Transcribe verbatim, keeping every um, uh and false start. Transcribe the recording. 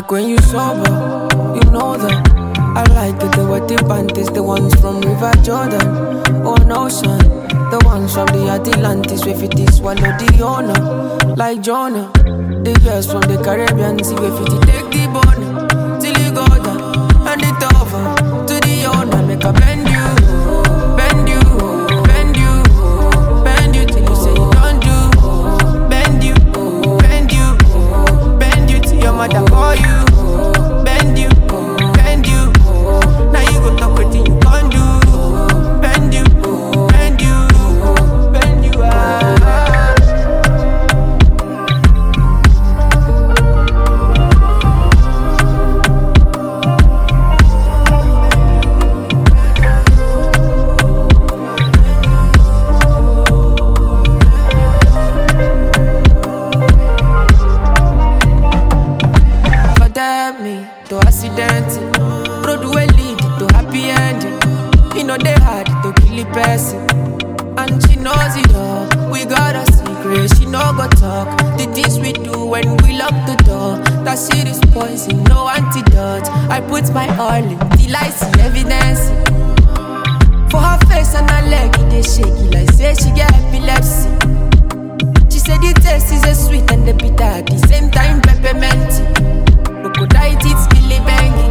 like when you sober, you know that. I like it, the wedding panties, the ones from River Jordan, oh no son, the ones from the Atlantis, with it is one of the owner, like Jonah. The girls from the Caribbean, see if it take the bone, till you go down, and it over, to the owner, make a bend you, bend you, bend you, bend you, till you say you don't do, bend you, bend you, bend you, till your mother call you, bend you, bend you, now you go talk with you can't do, bend you, bend you, bend you, ah. Me to accident, road will lead to happy ending. You know they hard to kill a person, and she knows it all. We got a secret, she no go talk. The things we do when we lock the door, that shit is poison, no antidote. I put my all in till I see evidence. For her face and her leg, it is shaky like say she get epilepsy. She said the taste is a sweet and the bitter at the same time peppermint. Crocodile teeth, kill it, bang.